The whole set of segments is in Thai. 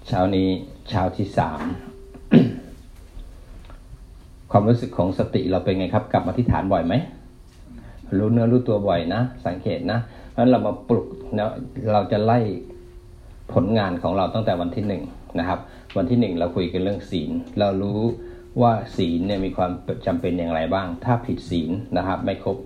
เช้านี้เช้าที่3 ความรู้สึกของสติเราเป็นไงครับกลับมาที่ฐานบ่อยไหมรู้เนื้อรู้ตัวบ่อยนะสังเกตนะเพราะฉะนั้นเรามาปลุกนะเราจะไล่ผลงานของเราตั้งแต่วันที่1นะครับวันที่1เราคุยกันเรื่องศีลเรารู้ว่าศีลเนี่ยมีความจำเป็นอย่างไรบ้างถ้าผิดศีลนะครับไม่ครบ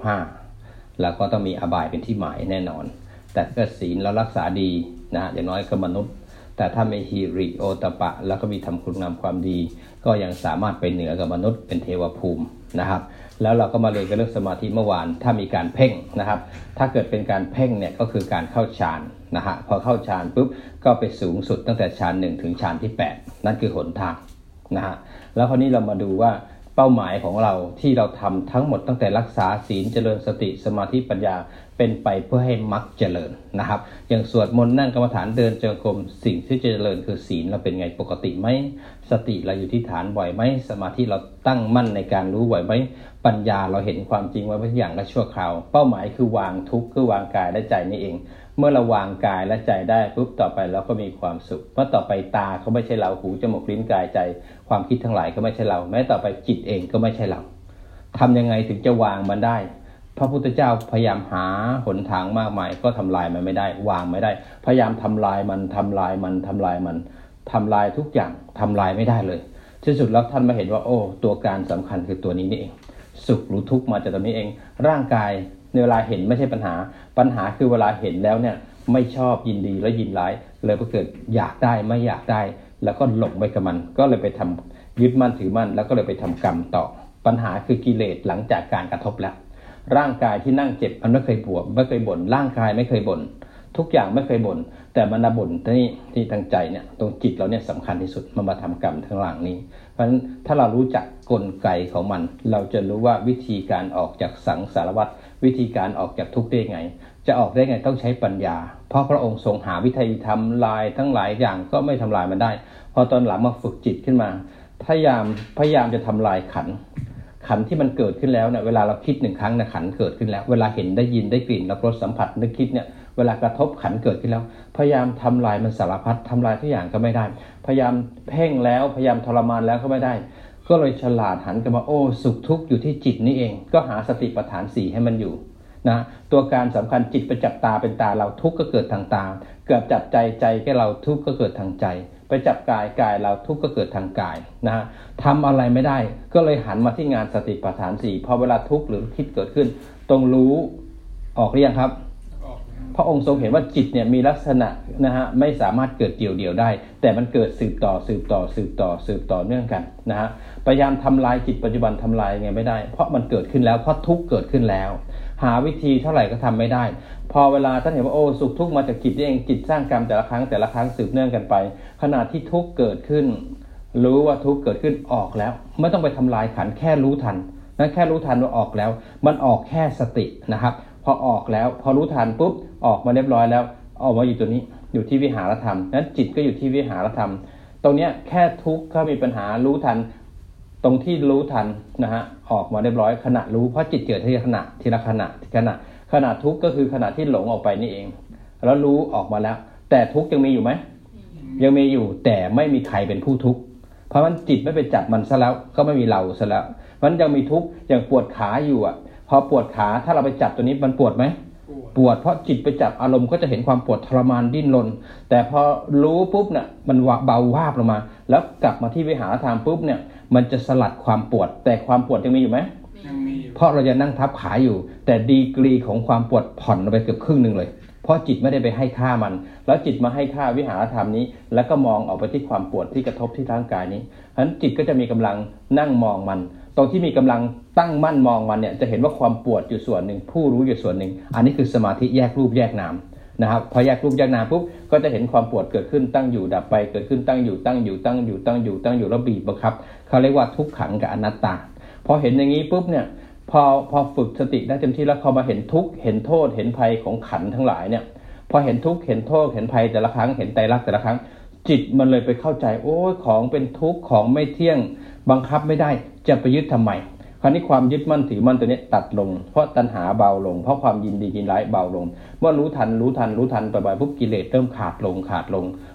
5แล้วก็ต้องมีอบายเป็นที่หมายแน่นอนแต่ถ้าศีลเรารักษาดีนะอย่างน้อยก็มนุษย์แต่ถ้าไม่ฮิริโอตปะแล้วก็มีทำคุณงามความดีก็ยังสามารถไปเหนือกับมนุษย์เป็นเทวภูมินะครับแล้วเราก็มาเรียนกันเรื่องสมาธิเมื่อวานถ้ามีการเพ่งนะครับถ้าเกิดเป็นการเพ่งเนี่ยก็คือการเข้าฌานนะฮะพอเข้าฌานปุ๊บก็ไปสูงสุดตั้งแต่ฌาน1ถึงฌานที่8นั่นคือหนทางนะฮะแล้วคราวนี้เรามาดูว่าเป้าหมายของเราที่เราทำทั้งหมดตั้งแต่รักษาศีลเจริญสติสมาธิปัญญาเป็นไปเพื่อให้มรรคเจริญนะครับอย่างสวดมนต์นั่งกรรมฐานเดินจงกรมสิ่งที่เจริญคือศีลเราเป็นไงปกติไหมสติเราอยู่ที่ฐานบ่อยไหมสมาธิเราตั้งมั่นในการรู้บ่อยไหมปัญญาเราเห็นความจริงว่าทุกอย่างก็ชั่วคราวเป้าหมายคือวางทุกข์คือวางกายและใจนี่เองเมื่อเราวางกายและใจได้ปุ๊บต่อไปเราก็มีความสุขเพราะต่อไปตาเขาไม่ใช่เราหูจมูกลิ้นกายใจความคิดทั้งหลายก็ไม่ใช่เราแม้ต่อไปจิตเองก็ไม่ใช่เราทำยังไงถึงจะวางมันได้พระพุทธเจ้าพยายามหาหนทางมากมายก็ทำลายมันไม่ได้วางไม่ได้พยายามทำลายมันทำลายทุกอย่างทำลายไม่ได้เลยที่สุดแล้วท่านมาเห็นว่าโอ้ตัวการสำคัญคือตัวนี้นี่เองสุขหรือทุกข์มาจากตรงนี้เองร่างกายในเวลาเห็นไม่ใช่ปัญหาคือเวลาเห็นแล้วเนี่ยไม่ชอบยินดีและยินร้ายเลยก็เกิดอยากได้ไม่อยากได้แล้วก็หลงไปกับมันก็เลยไปทำยึดมั่นถือมั่นแล้วก็เลยไปทำกรรมต่อปัญหาคือกิเลสหลังจากการกระทบแล้วร่างกายที่นั่งเจ็บมันไม่เคยปวดไม่เคยบ่นร่างกายไม่เคยบ่นทุกอย่างไม่เคยบ่นแต่มันบ่นที่ทางใจเนี่ยตรงจิตเราเนี่ยสำคัญที่สุดมันมาทำกรรมทั้งหลังนี้เพราะฉะนั้นถ้าเรารู้จักกลไกของมันเราจะรู้ว่าวิธีการออกจากสังสารวัฏวิธีการออกจากทุกข์ได้ไงจะออกได้ไงต้องใช้ปัญญาเพราะพระองค์ทรงหาวิธีทำลายทั้งหลายอย่างก็ไม่ทำลายมันได้พอตอนหลังมาฝึกจิตขึ้นมาพยายามจะทำลายขันที่มันเกิดขึ้นแล้วเนี่ยเวลาเราคิด1ครั้งนะขันเกิดขึ้นแล้วเวลาเห็นได้ยินได้กลิ่นรับรสสัมผัสนึกคิดเนี่ยเวลากระทบขันเกิดขึ้นแล้วพยายามทำลายมันสารพัดทำลายทุกอย่างก็ไม่ได้พยายามเพ่งแล้วพยายามทรมานแล้วก็ไม่ได้ก็เลยฉลาดหันกลับมาโอ้สุขทุกข์อยู่ที่จิตนี่เองก็หาสติปัฏฐาน4ให้มันอยู่นะตัวการสำคัญจิตไปจับตาเป็นตาเราทุกข์ก็เกิดทางตาเกิดจับใจแก่เราทุกข์ก็เกิดทางใจไปจับกายเราทุกข์ก็เกิดทางกายนะฮะทำอะไรไม่ได้ก็เลยหันมาที่งานสติปัฏฐาน4พอเวลาทุกข์หรือคิดเกิดขึ้นตรงรู้ออกหรือยังครับพระองค์ทรงเห็นว่าจิตเนี่ยมีลักษณะนะฮะไม่สามารถเกิดเดี่ยวได้แต่มันเกิดสืบต่อเนื่องกันนะฮะพยายามทำลายจิตปัจจุบันทำลายไงไม่ได้เพราะมันเกิดขึ้นแล้วเพราะทุกข์เกิดขึ้นแล้วหาวิธีเท่าไหร่ก็ทำไม่ได้พอเวลาท่านเห็นว่าโอ้สุขทุกข์มาจากจิตเองจิตสร้างกรรมแต่ละครั้งสืบเนื่องกันไปขณะที่ทุกข์เกิดขึ้นรู้ว่าทุกข์เกิดขึ้นออกแล้วไม่ต้องไปทำลายขันแค่รู้ทันนั่นแค่รู้ทันว่าออกแล้วมันออกแค่สตินะครับพอออกแล้วพอรู้ทันปุ๊บออกมาเรียบร้อยแล้วออกมาอยู่ตัวนี้อยู่ที่วิหารธรรมนั้นจิตก็อยู่ที่วิหารธรรมตรงเนี้ยแค่ทุกข์ถ้ามีปัญหารู้ทันตรงที่รู้ทันนะฮะออกมาเรียบร้อยขณะรู้เพราะจิตเกิดทีละขณะทุกข์ก็คือขณะที่หลงออกไปนี่เองแล้วรู้ออกมาแล้วแต่ทุกข์ยังมีอยู่ไหมยังมีอยู่แต่ไม่มีใครเป็นผู้ทุกข์เพราะมันจิตไม่ไปจับมันซะแล้วก็ไม่มีเราซะแล้วมันยังมีทุกข์อย่างปวดขาอยู่อ่ะพอปวดขาถ้าเราไปจับตัวนี้มันปวดไหมปวดเพราะจิตไปจับอารมณ์ก็จะเห็นความปวดทรมานดิ้นรนแต่พอรู้ปุ๊บเนี่ยมันเบาวาบลงมาแล้วกลับมาที่วิหารธรรมปุ๊บเนี่ยมันจะสลัดความปวดแต่ความปวดยังมีอยู่ไหมยังมีเพราะเราจะนั่งทับขาอยู่แต่ดีกรีของความปวดผ่อนไปเกือบครึ่งนึงเลยเพราะจิตไม่ได้ไปให้ค่ามันแล้วจิตมาให้ค่าวิหารธรรมนี้แล้วก็มองออกไปที่ความปวดที่กระทบที่ร่างกายนี้ฉะนั้นจิตก็จะมีกำลังนั่งมองมันตรงที่มีกำลังตั้งมั่นมองมันเนี่ยจะเห็นว่าความปวดอยู่ส่วนหนึ่งผู้รู้อยู่ส่วนหนึ่งอันนี้คือสมาธิแยกรูปแยกนามนะครับพอแยกรูปแยกนามปุ๊บก็จะเห็นความปวดเกิดขึ้นตั้งอยู่ดับไปเกิดขึ้นตั้งอยู่แล้วบีบบังคับเขาเรียกว่าทุกขังกับอนัตตาพอเห็นอย่างนี้ปุ๊บเนี่ยพอฝึกสติได้เต็มที่แล้วพอมาเห็นทุกข์เห็นโทษเห็นภัยของขันทั้งหลายเนี่ยพอเห็นทุกข์เห็นโทษเห็นภัยแต่ละครั้งเห็นไตรลักษณ์แต่ละครั้งจิตมันเลยไปเข้าใจโอ้ยของเป็นทุกข์ของไม่เที่ยงบังคับไม่ได้จะไปยึดทำไมคราวนี้ความยึดมั่นถือมั่นตัวนี้ตัดลงเพราะตัณหาเบาลงเพราะความยินดียินร้ายเบาลงเมื่อรู้ทันไปปุ๊บกิเลสเริ่มขาดลง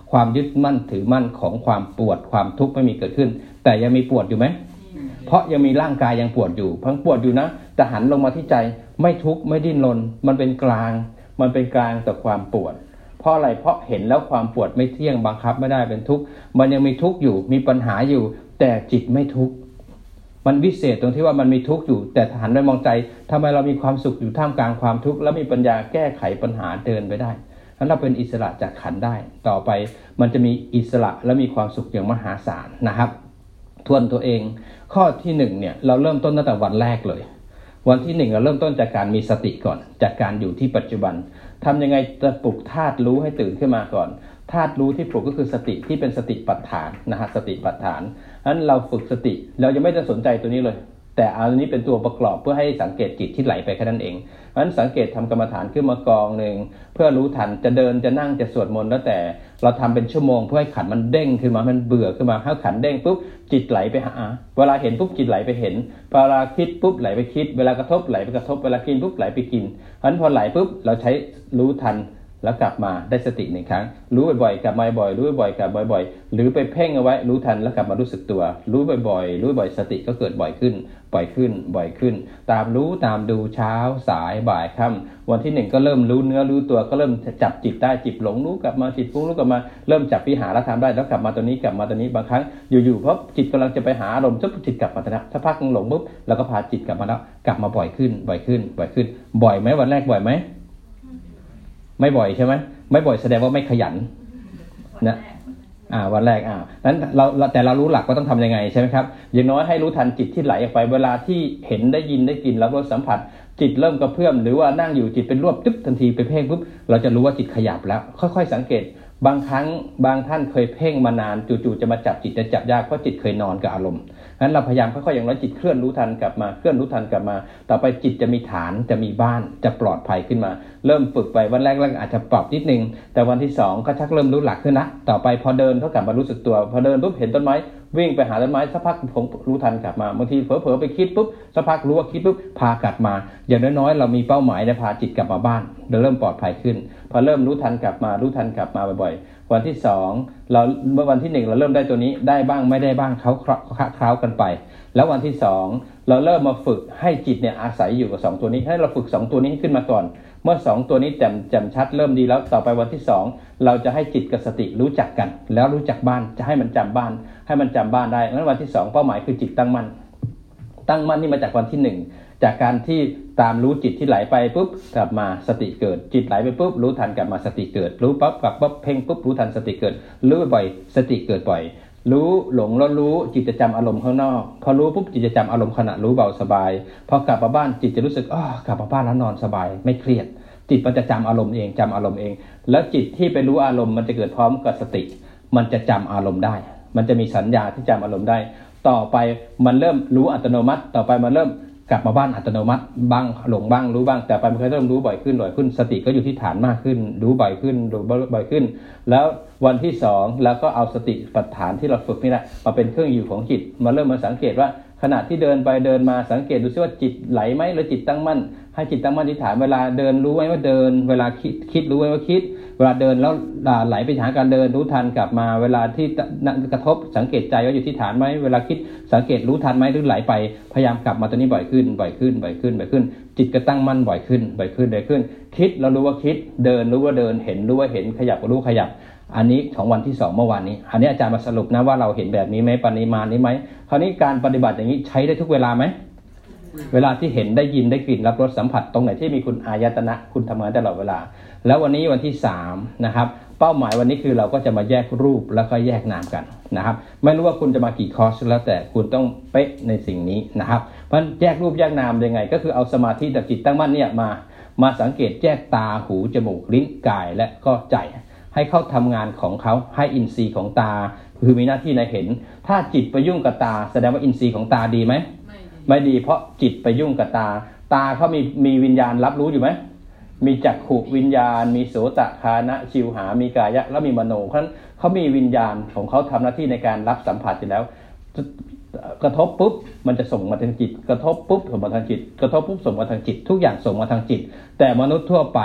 ความยึดมั่นถือมั่นของความปวดความทุกข์ไม่มีเกิดขึ้นแต่ยังมีปวดอยู่ไหมเพราะยังมีร่างกายยังปวดอยู่พังปวดอยู่นะแต่หันลงมาที่ใจไม่ทุกข์ไม่ดิ้นรนมันเป็นกลางต่อความปวดเพราะอะไรเพราะเห็นแล้วความปวดไม่เที่ยงบังคับไม่ได้เป็นทุกข์มันยังมีทุกข์อยู่มีปัญหาอยู่แต่จิตไม่ทุกข์มันวิเศษตรงที่ว่ามันมีทุกข์อยู่แต่หันไปมองใจทำไมเรามีความสุขอยู่ท่ามกลางความทุกข์แล้วมีปัญญาแก้ไขปัญหาเดินไปได้นั้นเราเป็นอิสระจากขันธ์ได้ต่อไปมันจะมีอิสระและมีความสุขอย่างมหาศาลนะครับทวนตัวเองข้อที่1เนี่ยเราเริ่มต้นตั้งแต่วันแรกเลยวันที่1เราเริ่มต้นจากการมีสติก่อนจากการอยู่ที่ปัจจุบันทำยังไงจะปลุกธาตุรู้ให้ตื่นขึ้นมาก่อนธาตุรู้ที่ปลุกก็คือสติที่เป็นสติปัฏฐานนะฮะสติปัฏฐานนั้นเราฝึกสติเรายังไม่ได้สนใจตัวนี้เลยแต่อันนี้เป็นตัวประกอบเพื่อให้สังเกตจิตที่ไหลไปแค่นั้นเองเพราะฉะนั้นสังเกตทำกรรมฐานขึ้นมากองหนึ่งเพื่อรู้ทันจะเดินจะนั่งจะสวดมนต์แล้วแต่เราทำเป็นชั่วโมงเพื่อให้ขันมันเด้งขึ้นมามันเบื่อขึ้นมาถ้าขันเด้งปุ๊บจิตไหลไปหาเวลาเห็นปุ๊บจิตไหลไปเห็นเวลาคิดปุ๊บไหลไปคิดเวลากระทบไหลไปกระทบเวลากินปุ๊บไหลไปกินเพราะฉะนั้นพอไหลปุ๊บเราใช้รู้ทันแล้วกลับมาได้สติหนึ่งครั้งรู้บ่อยๆกลับมาบ่อยรู้บ่อยๆกลับบ่อยๆหรือไปเพ่งเอาไว้รู้ทันแล้วกลับมารู้สึกตัวรู้บ่อยๆรู้บ่อยสติก็เกิดบ่อยขึ้นบ่อยขึ้นตามรู้ตามดูเช้าสายบ่ายค่ำวันที่1ก็เริ่มรู้เนื้อรู้ตัวก็เริ่มจับจิตได้จิตหลงรู้กลับมาจิตฟุ้งรู้กลับมาเริ่มจับวิหารธรรมได้แล้วกลับมาตัวนี้บางครั้งอยู่ๆเพราะจิตกำลังจะไปหาอารมณ์จิตกลับมาถ้าพักหลงปุ๊บแล้วก็พาจิตกลับมาแล้วกลับมาบ่อยขึ้นบ่อยไหมวันแรกบ่อยไหมไม่บ่อยใช่ไหมไม่บ่อยแสดงว่าไม่ขยันนะวันแรกนั้นแต่เรารู้หลักว่าต้องทำยังไงใช่ไหมครับอย่างน้อยให้รู้ทันจิตที่ไหลออกไปเวลาที่เห็นได้ยินได้กลิ่นรับรสสัมผัสจิตเริ่มกระเพื่อมหรือว่านั่งอยู่จิตเป็นรวบตึ๊บทันทีไปเพ่งปุ๊บเราจะรู้ว่าจิตขยับแล้วค่อยๆสังเกตบางครั้งบางท่านเคยเพ่งมานานจู่ๆจะมาจับจิตจะจับยากเพราะจิตเคยนอนกับอารมณ์งั้นเราพยายามค่อยๆอย่างน้อยจิตเคลื่อนรู้ทันกลับมาต่อไปจิตจะมีฐานจะมีบ้านจะปลอดภัยขึ้นมาเริ่มฝึกไปวันแรกอาจจะปรับนิดนึงแต่วันที่2ก็ชักเริ่มรู้หลักขึ้นนะต่อไปพอเดินเขากลับมารู้สึกตัวพอเดินปุ๊บเห็นต้นไม้วิ่งไปหาต้นไม้สักพักผมรู้ทันกลับมาบางทีเผลอๆไปคิดปุ๊บสักพักรู้ว่าคิดปุ๊บพากลับมาอย่างน้อยๆเรามีเป้าหมายในพาจิตกลับมาบ้านเราเริ่มปลอดภัยขึ้นพอเริ่มรู้ทันกลับมาบ่อยๆวันที่2เราเมื่อวันที่1เราเริ่มได้ตัวนี้ได้บ้างไม่ได้บ้างเคล้ากันไปแล้ววันที่2เราเริ่มมาฝึกให้จิตเนี่ยอาศัยอยู่กับ2ตัวนี้ให้เราฝึก2ตัวนี้ให้ขึ้นมาก่อนเมื่อ2ตัวนี้แจ่มชัดเริ่มดีแล้วต่อไปวันที่2เราจะให้จิตกับสติรู้จักกันแล้วรู้จักบ้านจะให้มันจำบ้านได้งั้นวันที่2เป้าหมายคือจิตตั้งมั่นนี่มาจากวันที่1จากการที่ตามรู้จิตที่ไหลไปปุ๊บกลับมาสติเกิดจิตไหลไปปุ๊บรู้ทันกลับมาสติเกิดรู้ปั๊บกลับปั๊บเพ่งปุ๊บรู้ทันสติเกิดรู้บ่อยสติเกิดบ่อยรู้หลงแล้วรู้จิตจะจำอารมณ์ข้างนอกพอรู้ปุ๊บจิตจะจำอารมณ์ขณะรู้เบาสบายพอกลับมาบ้านจิตจะรู้สึกกลับมาบ้านแล้วนอนสบายไม่เครียดจิตมันจะจำอารมณ์เองแล้วจิตที่ไปรู้อารมณ์มันจะเกิดพร้อมกับสติมันจะจำอารมณ์ได้มันจะมีสัญญาที่จำอารมณ์ได้ต่อไปมันเริ่มรู้อัตโนมัติต่อไปมันเริ่มกลับมาบ้านอัตโนมัติบ้างหลงบ้างรู้บ้างแต่ไปมันเริ่มรู้บ่อยขึ้นสติก็อยู่ที่ฐานมากขึ้นรู้บ่อยขึ้นแล้ววันที่2แล้วก็เอาสติปัฏฐานที่เราฝึกนี่แหละมาเป็นเครื่องอยู่ของจิตมาเริ่มมาสังเกตว่าขณะที่เดินไปเดินมาสังเกตดูซิว่าจิตไหลไหมหรือจิตตั้งมั่นให้จิตตั้งมั่นที่ฐานเวลาเดินรู้ไว้ว่าเดินเวลาคิดรู้ไว้ว่าคิดเวลาเดินแล้วไหลไปหาการเดินรู้ทันกลับมาเวลาที่กระทบสังเกตใจว่าอยู่ที่ฐานไหมเวลาคิดสังเกตรู้ทันไหมหรือไหลไปพยายามกลับมาตัวนี้บ่อยขึ้นจิตก็ตั้งมั่นบ่อยขึ้นคิดเรารู้ว่าคิดเดินรู้ว่าเดินเห็นรู้ว่าเห็นขยับรู้ขยับอันนี้ของวันที่2เมื่อวานนี้อันนี้อาจารย์มาสรุปนะว่าเราเห็นแบบนี้ไหมปริมาณนี้ไหมคราวนี้การปฏิบัติอย่างนี้ใช้ได้ทุกเวลาไหมเวลาที่เห็นได้ยินได้กลิ่นรับรสสัมผัสตรงไหนที่มีคุณอายตนะคุณทำงานตลอดเวลาแล้ววันนี้วันที่3นะครับเป้าหมายวันนี้คือเราก็จะมาแยกรูปแล้วก็แยกนามกันนะครับไม่รู้ว่าคุณจะมากี่คอร์สแล้วแต่คุณต้องเป๊ะในสิ่งนี้นะครับเพราะแยกรูปแยกนามยังไงก็คือเอาสมาธิกับจิตตั้งมั่นเนี่ยมาสังเกตแยกตาหูจมูกลิ้นกายและก็ใจให้เข้าทำงานของเขาให้อินทรีย์ของตาคือมีหน้าที่ในเห็นถ้าจิตไปยุ่งกับตาแสดงว่าอินทรีย์ของตาดีไหมไม่ดีเพราะจิตไปยุ่งกับตาเขามีวิญญาณรับรู้อยู่ไหมมีจักขุวิญญาณมีโสตคานะชิวหามีกายะแล้วมีมโนเขามีวิญญาณของเขาทำหน้าที่ในการรับสัมผัสอยู่แล้วกระทบปุ๊บมันจะส่งมาทางจิตกระทบปุ๊บส่งมาทางจิตกระทบปุ๊บส่งมาทางจิตทุกอย่างส่งมาทางจิตแต่มนุษย์ทั่วไป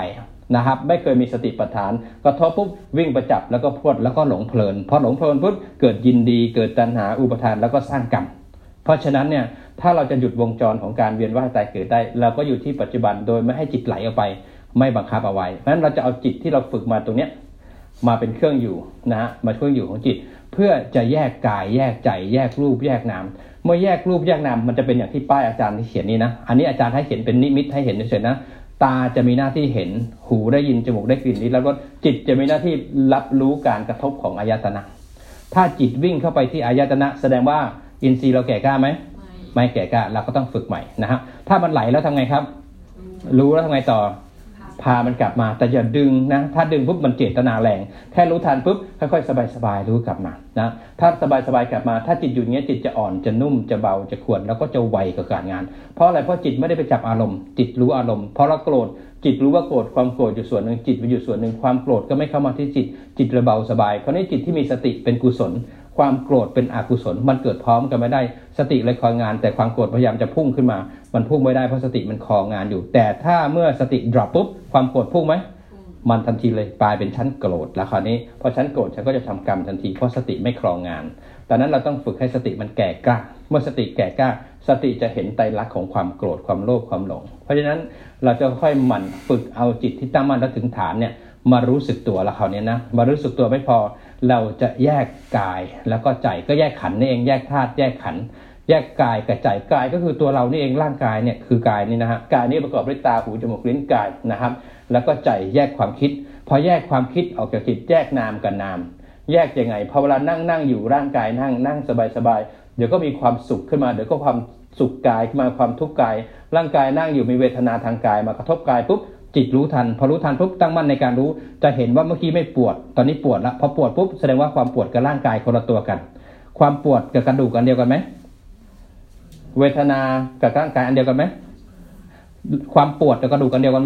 นะครับไม่เคยมีสติปัฏฐานกระทบปุ๊บวิ่งไปจับแล้วก็พรวดแล้วก็หลงเพลินพอหลงเพลินปุ๊บเกิดยินดีเกิดตัณหาอุปทานแล้วก็สร้างกรรมเพราะฉะนั้นเนี่ยถ้าเราจะหยุดวงจรของการเวียนว่ายตายเกิดได้เราก็อยู่ที่ปัจจุบันโดยไม่ให้จิตไหลออกไปไม่บังคับเอาไว้เพราะฉะนั้นเราจะเอาจิตที่เราฝึกมาตรงเนี้ยมาเป็นเครื่องอยู่นะฮะมาเครื่องอยู่ของจิตเพื่อจะแยกกายแยกใจแยกรูปแยกนามเมื่อแยกรูปแยกนามมันจะเป็นอย่างที่ป้ายอาจารย์ที่เขียนนี้นะอันนี้อาจารย์ให้เขียนเป็นนิมิตให้เห็นเฉยๆนะตาจะมีหน้าที่เห็นหูได้ยินจมูกได้กลิ่นลิ้นแล้วก็จิตจะมีหน้าที่รับรู้การกระทบของอายตนะถ้าจิตวิ่งเข้าไปที่อายตนะแสดงว่าอินทรีย์เราแก่กล้าไหมไม่แก่กล้าเราก็ต้องฝึกใหม่นะฮะถ้ามันไหลแล้วทำไงครับรู้แล้วทำไงต่อพามันกลับมาแต่อย่าดึงนะถ้าดึงปุ๊บมันเจตนาแรงแค่รู้ทันปุ๊บค่อยๆสบายๆรู้กลับมานะถ้าสบายๆกลับมาถ้าจิตอยู่อย่างเงี้ยจิตจะอ่อนจะนุ่มจะเบาจะขวดแล้วก็จะไวกับการงานเพราะอะไรเพราะจิตไม่ได้ไปจับอารมณ์จิตรู้อารมณ์พอเราโกรธจิตรู้ว่าโกรธความโกรธอยู่ส่วนหนึ่งจิตไปอยู่ส่วนหนึ่งความโกรธก็ไม่เข้ามาที่จิตระเบาสบายเพราะนี่จิตที่มีสติเป็นกุศลความโกรธเป็นอกุศลมันเกิดพร้อมกันไม่ได้สติเลยคอยงานแต่ความโกรธพยายามจะพุ่งขึ้นมามันพุ่งไม่ได้เพราะสติมันคองานอยู่แต่ถ้าเมื่อสติ drop ปุ๊บความโกรธพุ่งไหมมันทันทีเลยกลายเป็นชั้นโกรธแล้วคราวนี้พอชั้นโกรธฉันก็จะทำกรรมทันทีเพราะสติไม่ครองงานดังนั้นเราต้องฝึกให้สติมันแก่กล้าเมื่อสติแก่กล้าสติจะเห็นไตรลักษณ์ของความโกรธความโลภความหลงเพราะฉะนั้นเราจะค่อยหมั่นฝึกเอาจิตที่ตั้งมั่นแล้วถึงฐานเนี่ยมารู้สึกตัวแล้วคราวนี้นะมารู้สึกตัวไม่พอเราจะแยกกายแล้วก็ใจก็แยกขันธ์นี่เองแยกธาตุแยกขันธ์แยกกายกับใจกายก็คือตัวเรานี่เองร่างกายเนี่ยคือกายนี่นะฮะกายนี้ประกอบด้วยตาหูจมูกลิ้นกายนะครับแล้วก็ใจแยกความคิดพอแยกความคิดออกจากจิตแยกนามกับนามแยกยังไงพอเวลานั่งอยู่ร่างกายนั่งสบายเดี๋ยวก็มีความสุขขึ้นมาเดี๋ยวก็ความสุขกายขึ้นมาความทุกข์กายร่างกายนั่งอยู่มีเวทนาทางกายมากระทบกายปุ๊บจิตรู้ทันพอรู้ทันปุ๊บตั้งมั่นในการรู้จะเห็นว่าเมื่อกี้ไม่ปวดตอนนี้ปวดแล้วพอปวดปุ๊บแสดงว่าความปวดกับร่างกายคนละตัวกันความปวดกับกระดูกอันเดียวกันไหมเวทนากับร่างกายอันเดียวกันไหมความปวดกับกระดูกอันเดียวกันไหม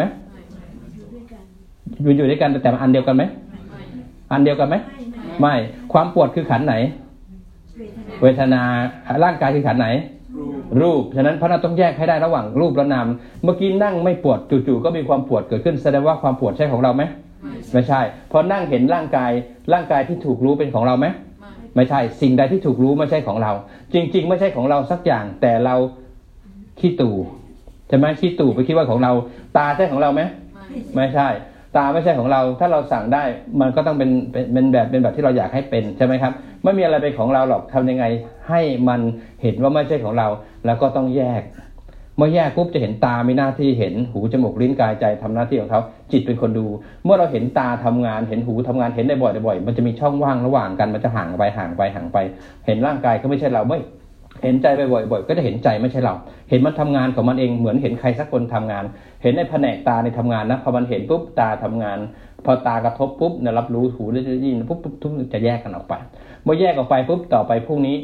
อยู่ด้วยกันแต่อันเดียวกันไหมอันเดียวกันไหมไม่ความปวดคือขันไหนเวทนาร่างกายคือขันไหนรูปฉะนั้นเพราะเราต้องแยกให้ได้ระหว่างรูปและนามเมื่อกี้นั่งไม่ปวดจู่ๆก็มีความปวดเกิดขึ้นแสดงว่าความปวดใช่ของเราไหมไม่ใช่พอนั่งเห็นร่างกายที่ถูกรู้เป็นของเราไหมไม่ใช่สิ่งใดที่ถูกรู้ไม่ใช่ของเราจริงๆไม่ใช่ของเราสักอย่างแต่เราขี้ตู่ใช่ไหมขี้ตู่ไปคิดว่าของเราตาใช่ของเราไหมไม่ใช่ตาไม่ใช่ของเราถ้าเราสั่งได้มันก็ต้องเป็นแบบที่เราอยากให้เป็นใช่ไหมครับไม่มีอะไรเป็นของเราหรอกทำยังไงให้มันเห็นว่าไม่ใช่ของเราแล้วก็ต้องแยกเมื่อแยกปุ๊บจะเห็นตามีหน้าที่เห็นหูจมูกลิ้นกายใจทำหน้าที่ของเขาจิตเป็นคนดูเมื่อเราเห็นตาทำงานเห็นหูทำงานเห็นได้บ่อยมันจะมีช่องว่างระหว่างกันมันจะห่างไปเห็นร่างกายก็ไม่ใช่เราไม่เห็นใจไปบ่อยก็จะเห็นใจไม่ใช่เราเห็นมันทำงานของมันเองเหมือนเห็นใครสักคนทำงานเห็นในแผนกตาในทำงานนะพอมันเห็นปุ๊บตาทำงานพอตากระทบปุ๊บเนี่ยรับรู้หูได้ยินปุ๊บจะแยกกันออกไปเมื่อแยกออกไปปุ๊บต่อไปพรุ่งนี้